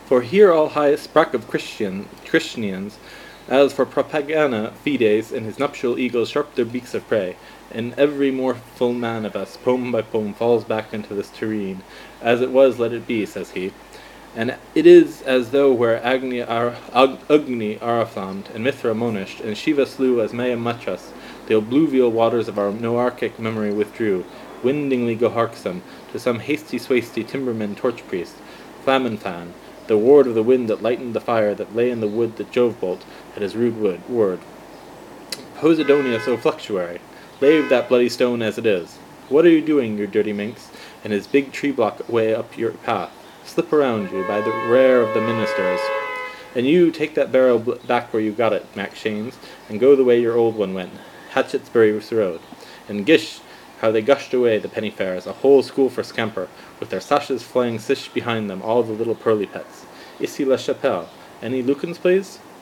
For here all high sprack of Christians, as for propaganda fides and his nuptial eagles sharp their beaks of prey, and every mortal man of us, poem by poem, falls back into this terrene. As it was, let it be, says he. And it is as though where Ugni Araflammed, and Mithra monished, and Shiva slew as Maya Machas, the alluvial waters of our noarchic memory withdrew, windingly goharksome, to some hasty-swasty timberman torch-priest, Flaminfan, the ward of the wind that lightened the fire that lay in the wood that Jove-bolt at his rude word. Posidonius, O fluctuary, lave that bloody stone as it is. What are you doing, you dirty minx, in his big tree-block way up your path? Slip around you, by the rare of the ministers. And you, take that barrow back where you got it, Mac Shanes, and go the way your old one went, Hatchetsbury Road. And gish, how they gushed away, the penny fares, a whole school for scamper, with their sashes flying sish behind them, all the little pearly pets. Ici la chapelle. Any Lucans, please?